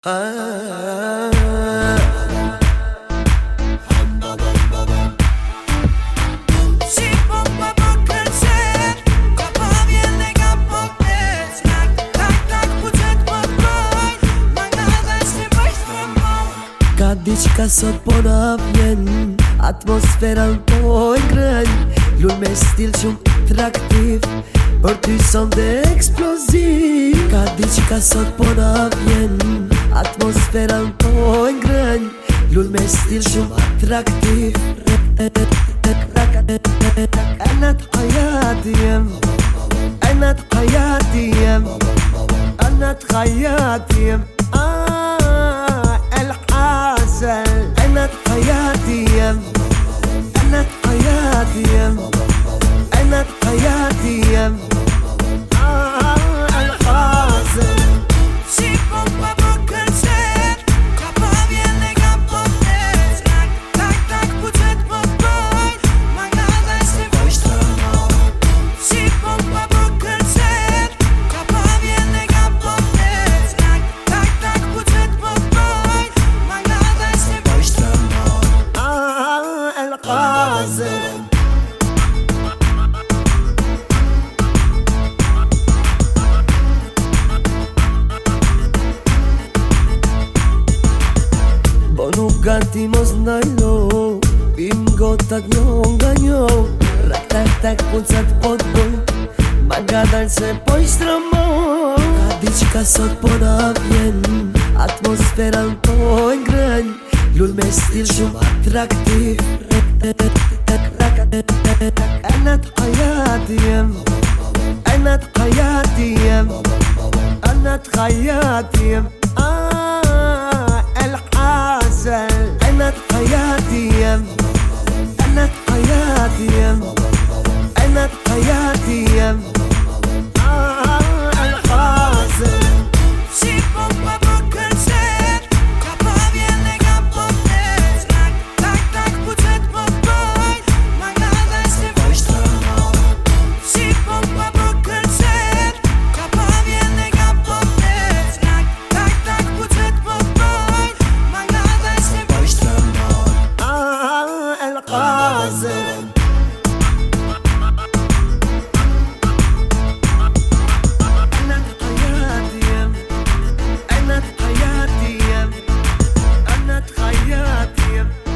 Si bomba bakır sen Kapawiel kapotec Tak puțet păpăi Mangada se vai strămau Cadici sot ponavljen Atmosfera në pojnë grënj Lull me stil shumë atraktiv Për ty son dhe eksploziv Cadici sot ponavljen Atmosfera në pojnë grënj Lull me stil shumë atraktiv Anat hayati jem Anat hayati jem Anat hayati jem الحاسل أنا حياتي يم أنا حياتي يم أنا حياتي يم الحاسل Si bomba bakır sen Kapawiel kapotec Tak puțet păpăi Mangada se vai strămau Si bomba bakır sen Kapawiel kapotec Tak puțet păpăi Mangada se vai strămau الحاسل Po nuk gati mos ndajlo Pim gotat njo nga njo Rak tak puncat po t'boj Ma nga dal se po i stramo Ka diqka sot po na vjen Atmosfera në po e ngrënj Lull me stil shumë atraktiv Anat hayati jem Anat hayati jem Anat hayati jem الحاسل أنا حياتي يم أنا حياتي يم أنا حياتي يم الحاسل Si bomba bakır sen Kapawiel kapotec Tak puțet păpăi Mangada se vai strămau Si bomba bakır sen Kapawiel kapotec Tak puțet păpăi Mangada se vai strămau الحاسل أنا حياتي يم أنا حياتي يم أنا حياتي يم